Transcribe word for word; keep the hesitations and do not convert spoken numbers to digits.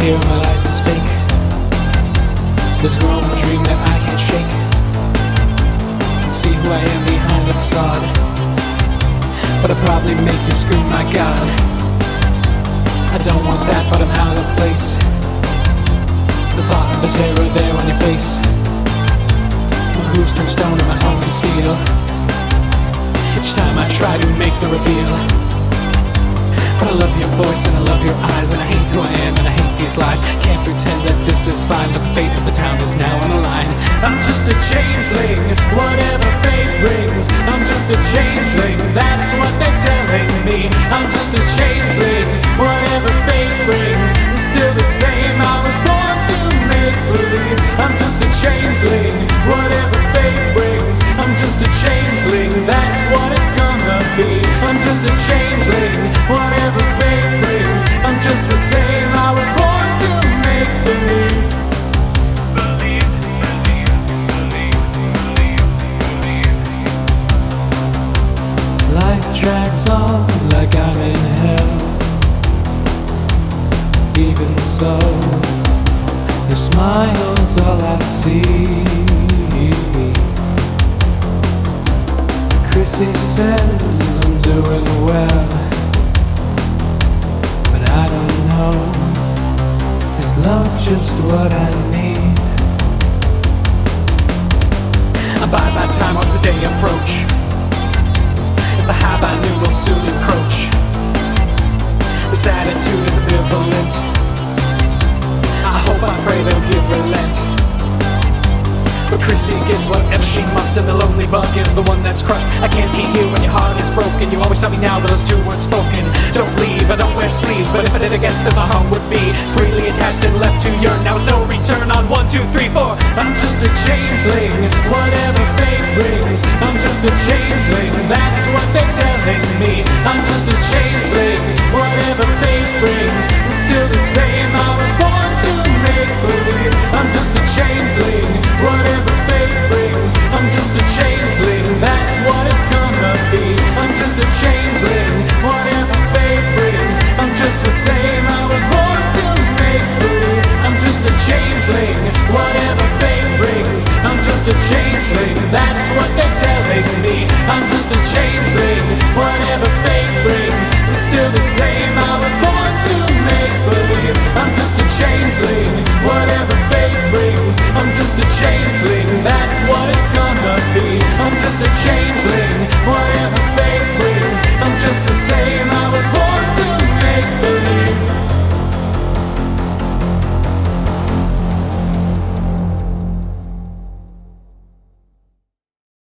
here, my life is fake. This growing dream that I can't shake. And see who I am behind the facade. But I'd probably make you scream, my God. I don't want that, but I'm out of place. The thought of the terror there on your face. My hooves turn stone and my tongue to steel. Each time I try to make the reveal. But I love your voice and I love your eyes, and I hate who I am and I hate these lies. Can't pretend that this is fine, but the fate of the town is now on the line. I'm just a changeling, whatever fate brings. I'm just a changeling, that's what they're telling me. I'm just a changeling, whatever fate brings. I'm still the same, I was born to make believe. I'm just a changeling, whatever fate brings. I'm just a changeling, that's what it's gonna be. I'm just a changeling, whatever fate brings. I'm just the same, I was born to make believe. Believe, believe, believe, believe, believe. Life drags on like I'm in hell. Even so, your smile's all I see. Chrissy says I'm doing well, but I don't know, is love just what I need? And by that time as the day approach, as the hype I knew will soon encroach. This attitude is ambivalent. I hope, I pray they'll give relent. But Chrissy gives whatever she must, and the lonely bug is the one that's crushed. I can't be here when your heart is broken. You always tell me now that those two weren't spoken. Don't leave, I don't wear sleeves, but if I did I guess that my home would be freely attached and left to yearn. Now there's no return on one, two, three, four. I'm just a changeling, whatever fate brings. I'm just a changeling, that's what they're telling me. I'm just a changeling, whatever fate brings. I'm still the same, I was born to make believe. I'm just a changeling, whatever fate brings. I'm just a changeling, that's what it's gonna be. I'm just a changeling, whatever fate brings. I'm just the same.